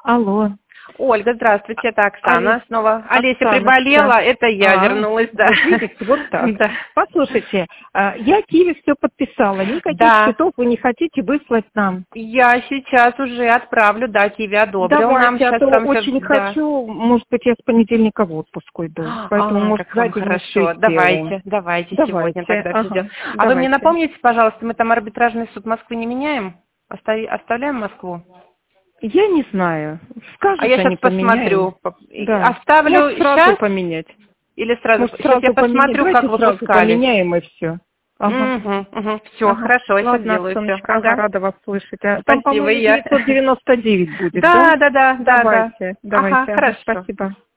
Алло. Ольга, здравствуйте, это Оксана снова. Олеся Оксана, приболела, да. это я вернулась, да. Вот видите, вот так. Да. Послушайте, я Киеве все подписала, никаких счетов вы не хотите выслать нам. Я сейчас уже отправлю, да, Киви одобрил нам. Давайте, Сейчас то там очень хочу, может быть, я с понедельника в отпуск уйду, поэтому, может, как вам за день хорошо. еще сделаем. Давайте сегодня тогда все Ага, сделаем. А вы давайте. мне напомните, пожалуйста, мы там арбитражный суд Москвы не меняем? Оставляем Москву? Я не знаю. А Скажут, я сейчас они поменяем. посмотрю. Да. Оставлю Может, сразу сейчас поменять. или сразу? Может, Сейчас я сразу поменять. посмотрю, как Давайте сразу выпускали. поменяем и все. Ага. Все, Ага. хорошо, я сейчас Ладно, сделаю все. Оксаночка, ага, рада вас слышать. Там, Спасибо, по-моему, я. 999 будет, да? Да. Давайте, Ага, ага, хорошо. спасибо.